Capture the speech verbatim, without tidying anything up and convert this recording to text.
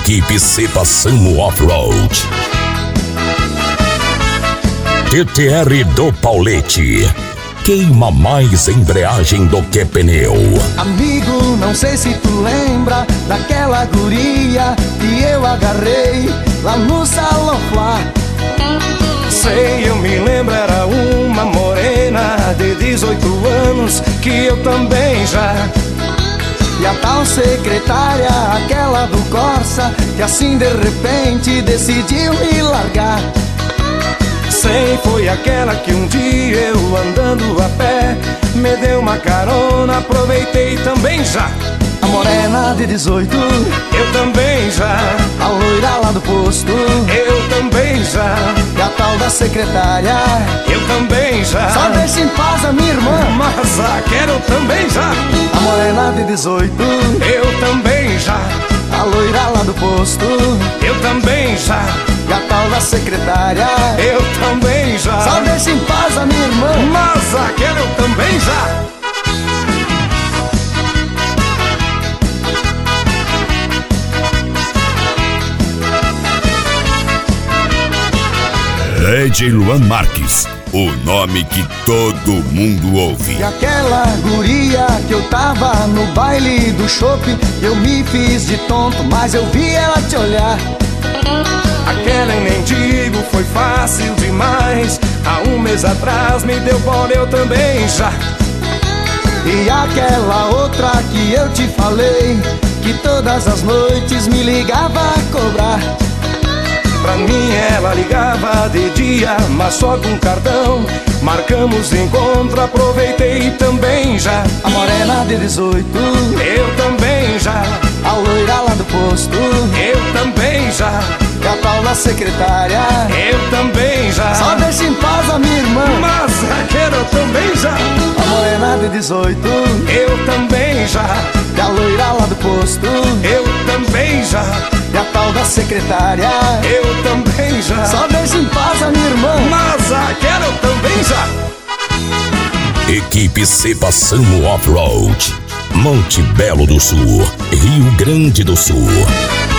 Equipe Cepa Samo Off-Road. T T R do Paulete. Queima mais embreagem do que pneu. Amigo, não sei se tu lembra daquela guria que eu agarrei lá no Salão Flá. Sei, eu me lembro, era uma morena de dezoito anos que eu também já. E a tal secretária, aquela do Corsa, que assim de repente decidiu me largar. Sei, foi aquela que um dia eu andando a pé me deu uma carona, aproveitei também já. A morena de dezoito, eu também já. A loira lá do posto, eu também já. E a tal da secretária, eu também já. Só deixa em paz a minha irmã, mas aquela eu também já. A morena de dezoito, eu também já. A loira lá do posto, eu também já. E a tal da secretária, eu também já. Só deixa em paz a minha irmã, mas aquela eu também já. Ed Luan Marques, o nome que todo mundo ouve. E aquela guria que eu tava no baile do shopping, eu me fiz de tonto, mas eu vi ela te olhar. Aquela em mendigo foi fácil demais. Há um mês atrás me deu bola, eu também já. E aquela outra que eu te falei, que todas as noites me ligava a cobrar. Pra mim ela ligava de dia, mas só com cartão. Marcamos encontro, aproveitei também já. A morena de dezoito, eu também já. A loira lá do posto, eu também já. E a tal da secretária, eu também já. Só deixa em paz a minha irmã, mas aquela eu também já. A morena de dezoito, eu também já. E a loira lá do posto, eu também já. E a tal da secretária, eu também já. Só deixa em paz a minha irmã, mas aquela eu também já. Equipe Cepa Samo Off-Road. Monte Belo do Sul, Rio Grande do Sul.